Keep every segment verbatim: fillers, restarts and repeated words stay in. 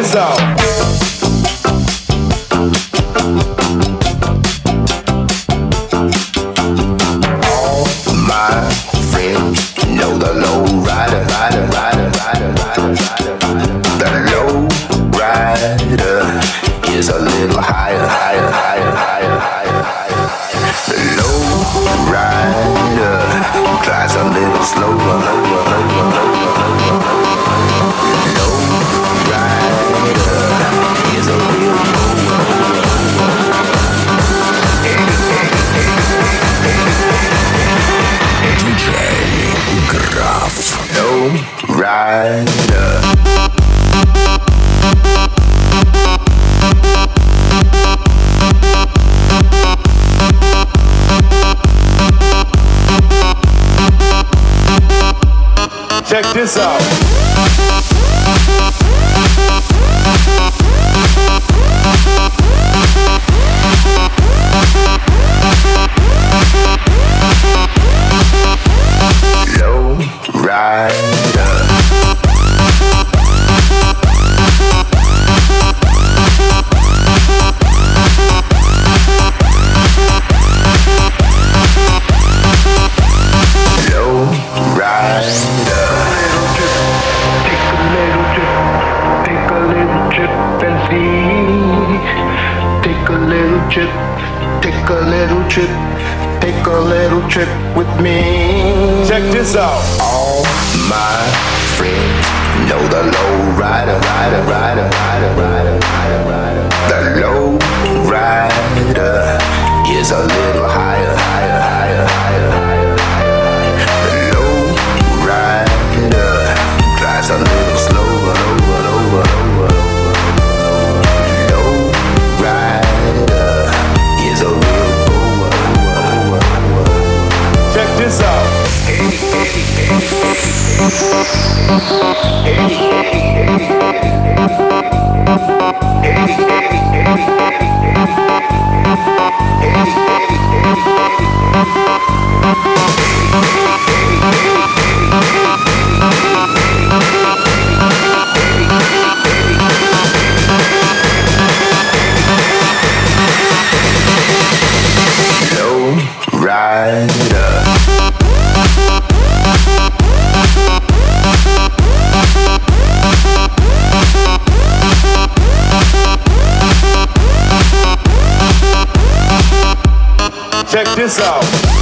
this out. All my friends know the low rider, rider, rider, rider, rider, rider, rider. The low rider is a little higher, higher, higher, higher, higher, higher. The low rider drives a little slower, lower, lower, lower, lower. Low rider is a real mover. ди джей Graf. Low rider. Check this out. Low rider. Low rider. Take a little trip, take a little trip and see. Take a little trip, take a little trip, take a little trip with me. Check this out. All my friends know the low rider, rider, rider, rider, rider, rider, rider. The low rider is a little higher, higher, higher, higher, higher. The low rider drives a little slower, lower, lower, lower, lower. Low rider is a real goer, goer, goer. Check this out. Low rider. Check this out.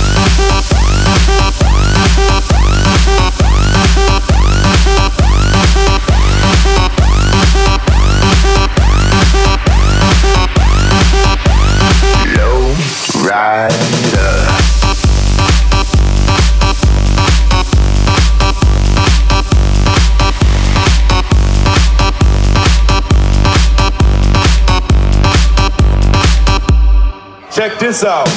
Low rider. Check this out.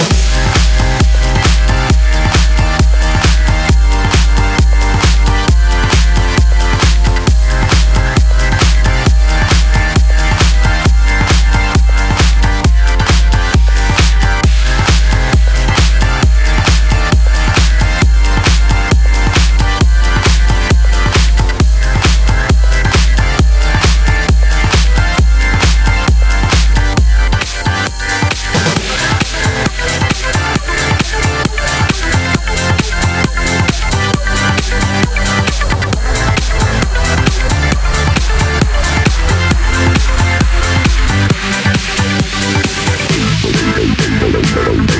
Low